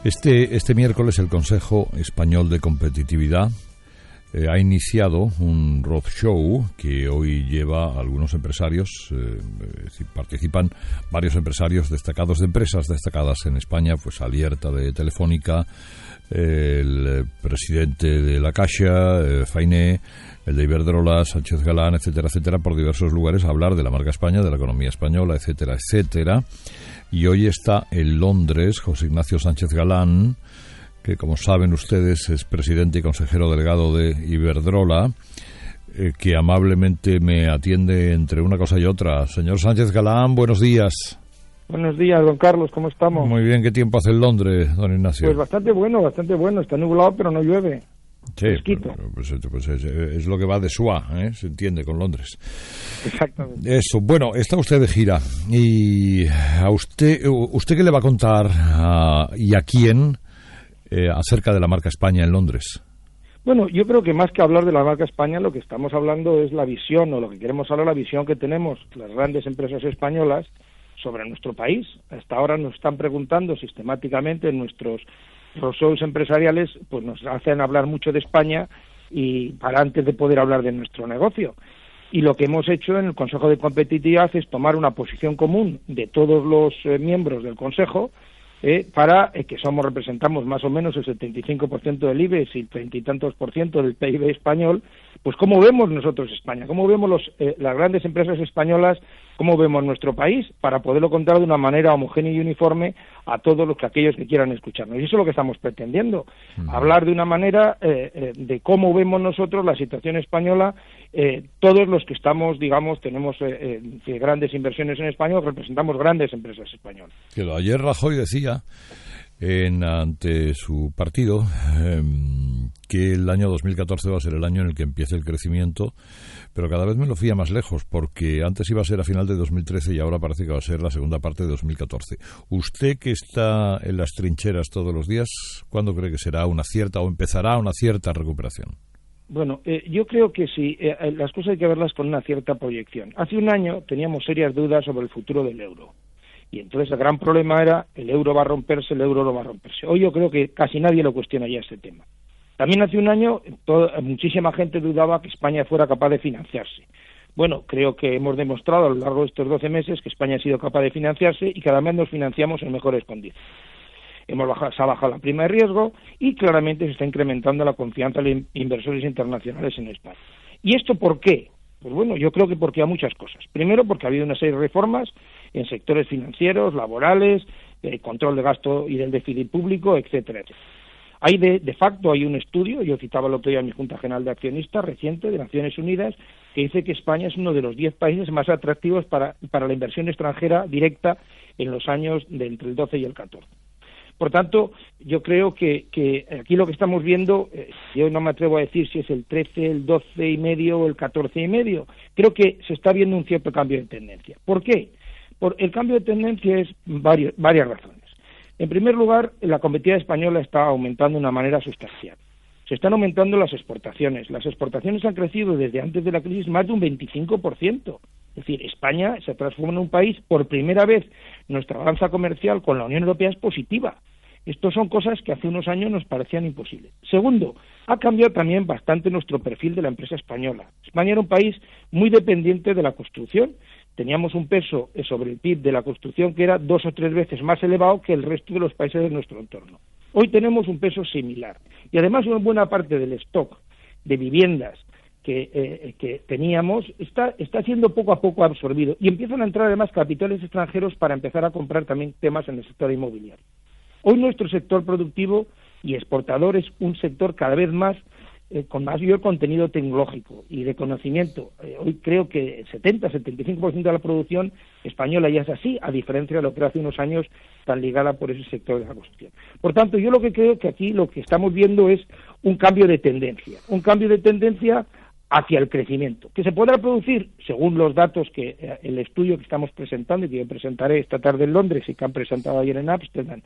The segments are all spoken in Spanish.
Este miércoles el Consejo Español de Competitividad ha iniciado un roadshow que hoy lleva a algunos empresarios, es decir, participan varios empresarios destacados de empresas destacadas en España, pues Alierta de Telefónica, el presidente de la Caixa, Fainé, el de Iberdrola, Sánchez Galán, etcétera, etcétera, por diversos lugares a hablar de la marca España, de la economía española, etcétera, etcétera. Y hoy está en Londres José Ignacio Sánchez Galán, que como saben ustedes es presidente y consejero delegado de Iberdrola, que amablemente me atiende entre una cosa y otra. Señor Sánchez Galán, buenos días. Buenos días, don Carlos, ¿cómo estamos? Muy bien, ¿qué tiempo hace en Londres, don Ignacio? Pues bastante bueno, está nublado pero no llueve. Sí, pues es lo que va de SUA, se entiende, con Londres. Exactamente. Eso, bueno, está usted de gira, y a usted ¿qué le va a contar y a quién acerca de la marca España en Londres? Bueno, yo creo que más que hablar de la marca España, lo que estamos hablando es la visión, o lo que queremos hablar, la visión que tenemos las grandes empresas españolas sobre nuestro país. Hasta ahora nos están preguntando sistemáticamente en nuestros shows empresariales, pues nos hacen hablar mucho de España y para antes de poder hablar de nuestro negocio. Y lo que hemos hecho en el Consejo de Competitividad es tomar una posición común de todos los miembros del Consejo, para que representamos más o menos el 75% del IBEX y el 30 y tantos % del PIB español, pues cómo vemos nosotros España, cómo vemos las grandes empresas españolas, cómo vemos nuestro país, para poderlo contar de una manera homogénea y uniforme a todos aquellos que quieran escucharnos. Y eso es lo que estamos pretendiendo, hablar de una manera de cómo vemos nosotros la situación española, todos los que estamos, digamos, tenemos grandes inversiones en España, representamos grandes empresas españolas. Ayer Rajoy decía ante su partido que el año 2014 va a ser el año en el que empiece el crecimiento, pero cada vez me lo fía más lejos, porque antes iba a ser a final de 2013 y ahora parece que va a ser la segunda parte de 2014. Usted, que está en las trincheras todos los días, ¿cuándo cree que será una cierta o empezará una cierta recuperación? Bueno, yo creo que sí, las cosas hay que verlas con una cierta proyección. Hace un año teníamos serias dudas sobre el futuro del euro. Y entonces el gran problema era, el euro va a romperse, el euro no va a romperse. Hoy yo creo que casi nadie lo cuestiona ya ese tema. También hace un año muchísima gente dudaba que España fuera capaz de financiarse. Bueno, creo que hemos demostrado a lo largo de estos 12 meses que España ha sido capaz de financiarse y cada vez nos financiamos en mejores condiciones. Se ha bajado la prima de riesgo y claramente se está incrementando la confianza de los inversores internacionales en España. ¿Y esto por qué? Pues bueno, yo creo que porque hay muchas cosas. Primero, porque ha habido una serie de reformas en sectores financieros, laborales, control de gasto y del déficit público, etcétera, etcétera. Hay de facto hay un estudio, yo citaba el otro día en mi Junta General de Accionistas reciente de Naciones Unidas, que dice que España es uno de los 10 países más atractivos para la inversión extranjera directa en los años de entre el 12 y el 14. Por tanto, yo creo que aquí lo que estamos viendo, yo no me atrevo a decir si es el 13, el 12 y medio o el 14 y medio. Creo que se está viendo un cierto cambio de tendencia. ¿Por qué? El cambio de tendencia es varias razones. En primer lugar, la competitividad española está aumentando de una manera sustancial. Se están aumentando las exportaciones. Las exportaciones han crecido desde antes de la crisis más de un 25%. Es decir, España se transforma en un país, por primera vez, nuestra balanza comercial con la Unión Europea es positiva. Estas son cosas que hace unos años nos parecían imposibles. Segundo, ha cambiado también bastante nuestro perfil de la empresa española. España era un país muy dependiente de la construcción. Teníamos un peso sobre el PIB de la construcción que era 2 o 3 veces más elevado que el resto de los países de nuestro entorno. Hoy tenemos un peso similar. Y además una buena parte del stock de viviendas que teníamos está siendo poco a poco absorbido. Y empiezan a entrar además capitales extranjeros para empezar a comprar también temas en el sector inmobiliario. Hoy nuestro sector productivo y exportador es un sector cada vez más con mayor contenido tecnológico y de conocimiento. Hoy creo que el 70-75% de la producción española ya es así, a diferencia de lo que era hace unos años tan ligada por ese sector de la construcción. Por tanto, yo lo que creo que aquí lo que estamos viendo es un cambio de tendencia hacia el crecimiento, que se podrá producir, según los datos que el estudio que estamos presentando y que yo presentaré esta tarde en Londres y que han presentado ayer en Ámsterdam,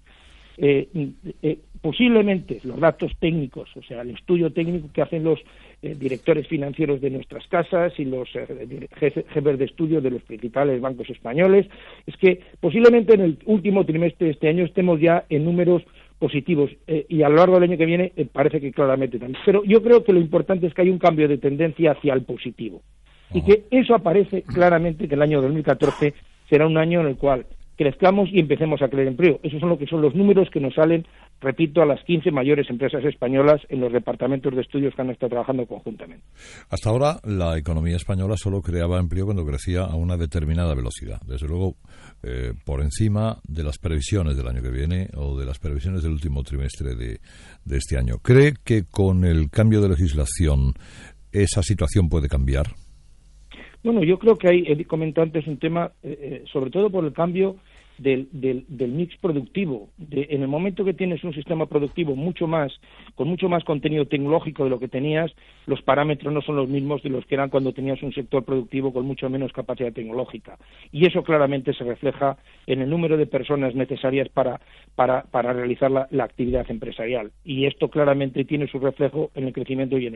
posiblemente los datos técnicos, o sea, el estudio técnico que hacen los directores financieros de nuestras casas y los jefes de estudio de los principales bancos españoles, es que posiblemente en el último trimestre de este año estemos ya en números positivos y a lo largo del año que viene parece que claramente también. Pero yo creo que lo importante es que hay un cambio de tendencia hacia el positivo y que eso aparece claramente, que el año 2014 será un año en el cual crezcamos y empecemos a crear empleo. Esos son lo que son los números que nos salen, repito, a las 15 mayores empresas españolas en los departamentos de estudios que han estado trabajando conjuntamente. Hasta ahora la economía española solo creaba empleo cuando crecía a una determinada velocidad. Desde luego, por encima de las previsiones del año que viene o de las previsiones del último trimestre de este año. ¿Cree que con el cambio de legislación esa situación puede cambiar? Bueno, yo creo que he comentado antes un tema, sobre todo por el cambio del mix productivo. En el momento que tienes un sistema productivo con mucho más contenido tecnológico de lo que tenías, los parámetros no son los mismos de los que eran cuando tenías un sector productivo con mucho menos capacidad tecnológica. Y eso claramente se refleja en el número de personas necesarias para realizar la actividad empresarial. Y esto claramente tiene su reflejo en el crecimiento y en el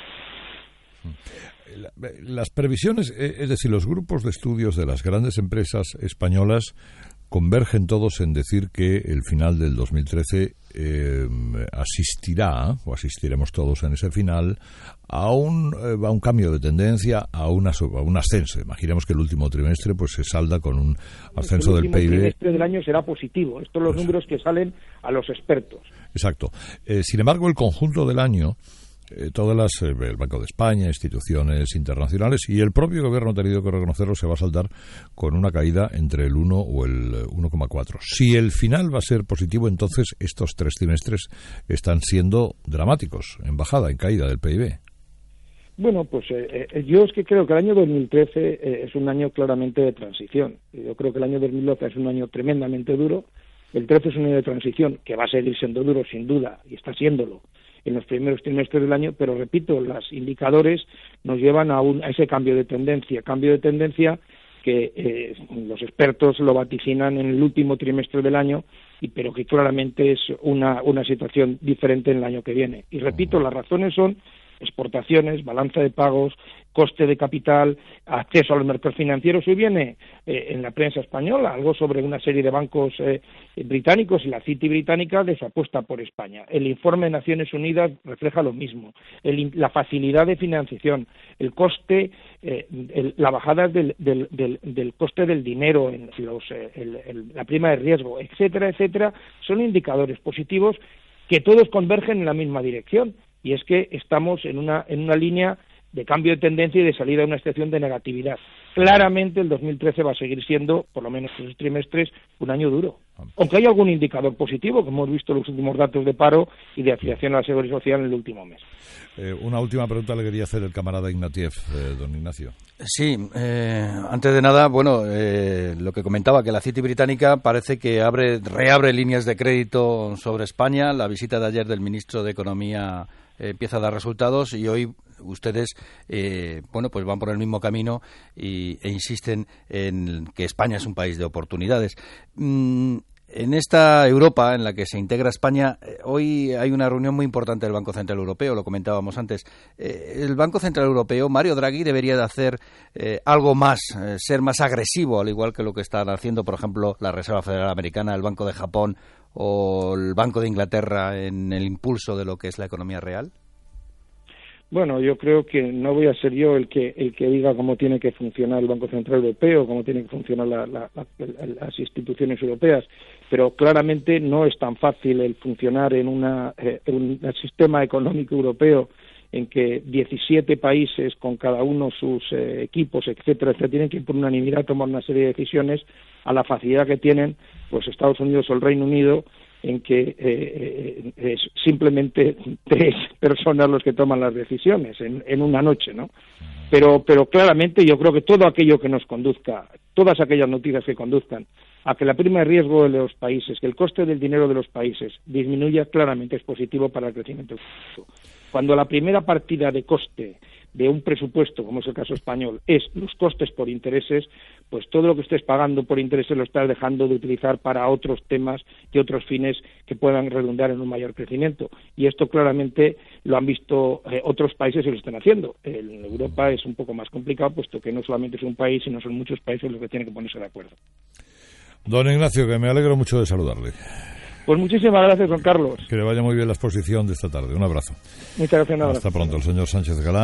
Las previsiones, es decir, los grupos de estudios de las grandes empresas españolas convergen todos en decir que el final del 2013 asistiremos todos en ese final a un cambio de tendencia, a un ascenso. Imaginemos que el último trimestre pues se salda con un ascenso del PIB. El trimestre del año será positivo. Estos son los números que salen a los expertos. Exacto. Sin embargo, el conjunto del año, el Banco de España, instituciones internacionales y el propio gobierno ha tenido que reconocerlo, se va a saldar con una caída entre el 1 o el 1,4. Si el final va a ser positivo, entonces estos 3 trimestres están siendo dramáticos, en bajada, en caída del PIB. Bueno, pues yo es que creo que el año 2013 es un año claramente de transición. Yo creo que el año 2012 es un año tremendamente duro. El 13 es un año de transición que va a seguir siendo duro, sin duda, y está siéndolo en los primeros trimestres del año, pero repito, los indicadores nos llevan a ese cambio de tendencia que los expertos lo vaticinan en el último trimestre del año, pero que claramente es una situación diferente en el año que viene. Y repito, las razones son exportaciones, balanza de pagos, coste de capital, acceso a los mercados financieros. Hoy viene en la prensa española algo sobre una serie de bancos británicos y la Citi británica de su apuesta por España. El informe de Naciones Unidas refleja lo mismo. La facilidad de financiación, el coste, la bajada del coste del dinero, la prima de riesgo, etcétera, etcétera, son indicadores positivos que todos convergen en la misma dirección. Y es que estamos en una línea de cambio de tendencia y de salida de una situación de negatividad. Claramente el 2013 va a seguir siendo, por lo menos en esos trimestres, un año duro. Aunque hay algún indicador positivo, que hemos visto los últimos datos de paro y de afiliación a la Seguridad Social en el último mes. Una última pregunta le quería hacer el camarada Ignatieff, don Ignacio. Sí, antes de nada, lo que comentaba, que la Citi británica parece que reabre líneas de crédito sobre España. La visita de ayer del ministro de Economía empieza a dar resultados y hoy ustedes pues van por el mismo camino e insisten en que España es un país de oportunidades. En esta Europa en la que se integra España, hoy hay una reunión muy importante del Banco Central Europeo, lo comentábamos antes. El Banco Central Europeo, Mario Draghi, debería de hacer algo más, ser más agresivo, al igual que lo que están haciendo, por ejemplo, la Reserva Federal Americana, el Banco de Japón o el Banco de Inglaterra en el impulso de lo que es la economía real. Bueno, yo creo que no voy a ser yo el que diga cómo tiene que funcionar el Banco Central Europeo, cómo tienen que funcionar las instituciones europeas, pero claramente no es tan fácil el funcionar en un sistema económico europeo en que 17 países con cada uno sus equipos, etcétera, tienen que ir por unanimidad tomar una serie de decisiones a la facilidad que tienen pues Estados Unidos o el Reino Unido, en que es simplemente 3 personas los que toman las decisiones en una noche, ¿no? Pero claramente yo creo que todo aquello que nos conduzca, todas aquellas noticias que conduzcan a que la prima de riesgo de los países, que el coste del dinero de los países disminuya, claramente es positivo para el crecimiento económico. Cuando la primera partida de coste de un presupuesto, como es el caso español, es los costes por intereses, pues todo lo que estés pagando por intereses lo estás dejando de utilizar para otros temas y otros fines que puedan redundar en un mayor crecimiento. Y esto claramente lo han visto otros países y lo están haciendo. En Europa es un poco más complicado, puesto que no solamente es un país, sino son muchos países los que tienen que ponerse de acuerdo. Don Ignacio, que me alegro mucho de saludarle. Pues muchísimas gracias, don Carlos. Que le vaya muy bien la exposición de esta tarde. Un abrazo. Muchas gracias. Hasta pronto, el señor Sánchez Galán.